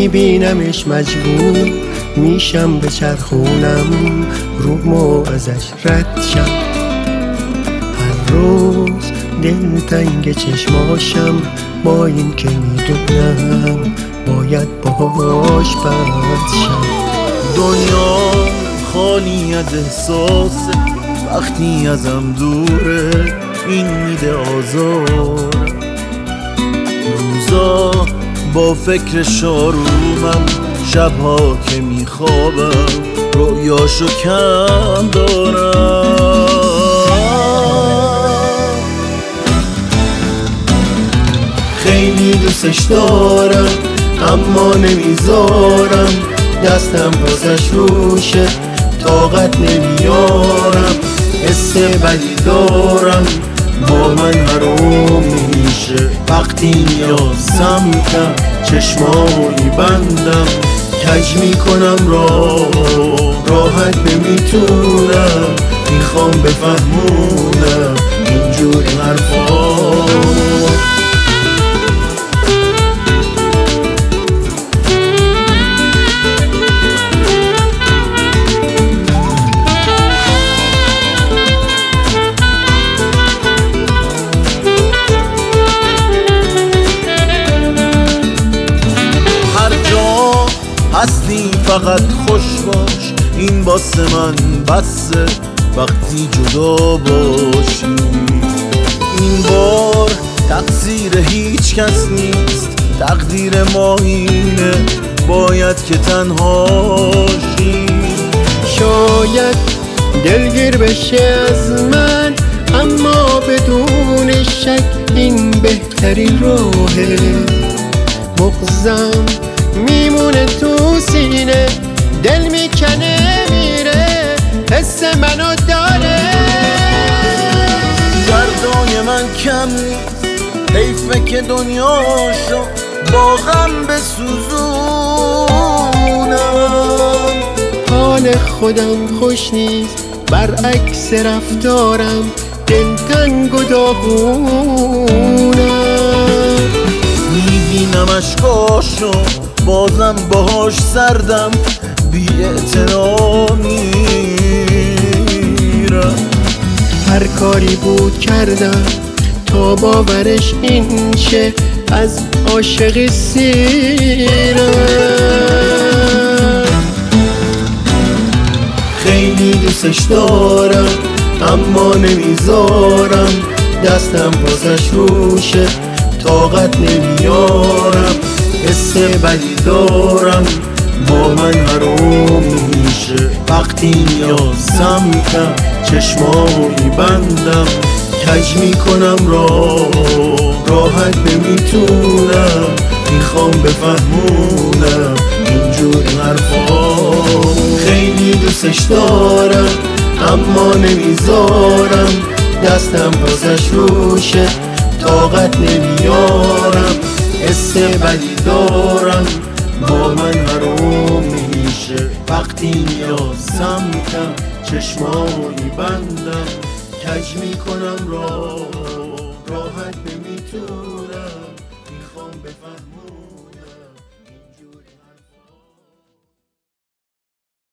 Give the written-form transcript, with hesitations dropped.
میبینمش مجبور میشم به چرخونم رومو ازش رد شم. هر روز دلتنگ چشماشم با این که میدونم باید باهاش بد شم. دنیا خالی از احساسه وقتی ازم دوره، این میده آزار. روزا با فکر شارومم، شبها که میخوابم رویاشو کم دارم. خیلی دوستش دارم اما نمیذارم دستم بازش روشه، طاقت نمیارم. حس بدی دارم با من حروم میشه، وقتی میاد سمتم چشمایی بندم، کج میکنم راحت نمیتونم، میخوام بفهمونم اینجوری حرفا. هستی فقط خوش باش، این واسه من بسه وقتی جدا باشی. این بار تقصیر هیچ کس نیست، تقدیر ما اینه باید که تنهاشی. شاید دلگیر بشه از من اما بدون شک این بهترین راهه. بغضم میمونه تو سینه، دل میکنه میره، حس منو داره. دردای من کم نیست، حیفه که دنیاشو با غم بسوزونم. حال خودم خوش نیست برعکس رفتارم، دلتنگ و داغونم. میبینم اشکاشو بازم باهاش سردم، بی اعتنا میرم. هر کاری بود کردم تا باورش این شه، از عاشقی سیرم. خیلی دوستش دارم اما نمیذارم دستم بازش روشه، طاقت نمیارم. حس بدی دارم با من حروم میشه، وقتی میاد سمتم چشمایی بندم، کج میکنم راحت نمیتونم، میخوام بفهمونم اینجوری حرفا. خیلی دوستش دارم اما نمیذارم دستم بازش روشه، طاقت نمیارم. حس بدی دارم با من حروم میشه، وقتی میاد سمتم چشمایی بندم، کج میکنم